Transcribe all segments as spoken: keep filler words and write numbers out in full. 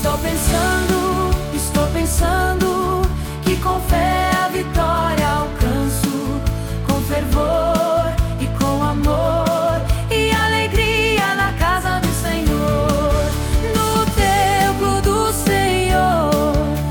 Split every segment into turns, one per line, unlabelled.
Estou pensando, estou pensando que com fé a vitória alcanço, com fervor e com amor e alegria na casa do Senhor. No templo do Senhor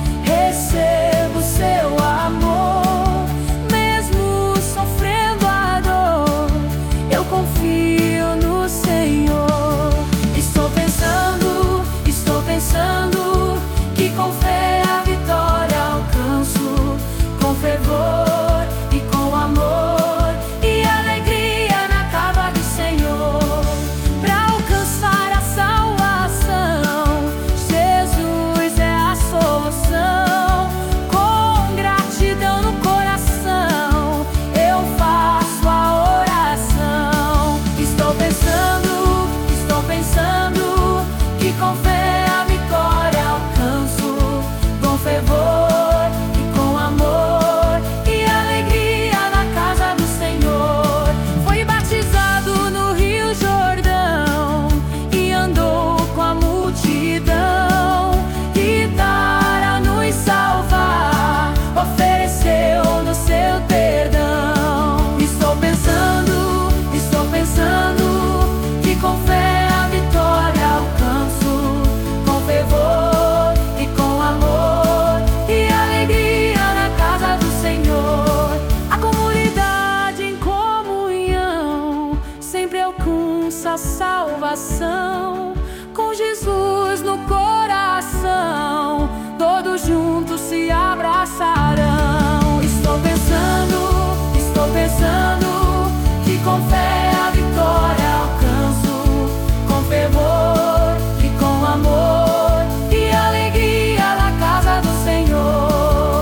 recebo seu amor, mesmo sofrendo a dor, eu confio no Senhor. Estou pensando, estou pensando que com fé a vitória alcanço, com fervor e com amor e alegria na casa do Senhor. Para alcançar a salvação, Jesus é a solução. Com gratidão no coração, eu faço a oração. Estou pensando, estou pensando que com fé a vitória alcanço, com fervor e com amor e alegria na casa do Senhor. Foi batizado no Rio Jordão e andou com a multidão, e para nos salvar ofereceu-nos seu perdão. Estou pensando, estou pensando que com fé a vitória alcanço, com fervor e com amor e alegria na casa do Senhor. A comunidade em comunhão sempre alcança a salvação. Com Jesus no coração, todos juntos se abraçarão. Estou pensando, estou pensando que com fé a vitória alcanço, com fervor e com amor e alegria na casa do Senhor.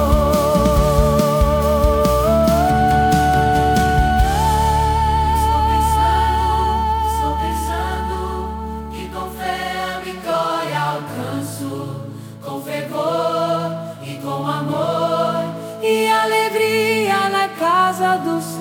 Estou pensando, estou pensando que com fé a vitória alcanço, com fervor e com amor e alegria na casa do Senhor.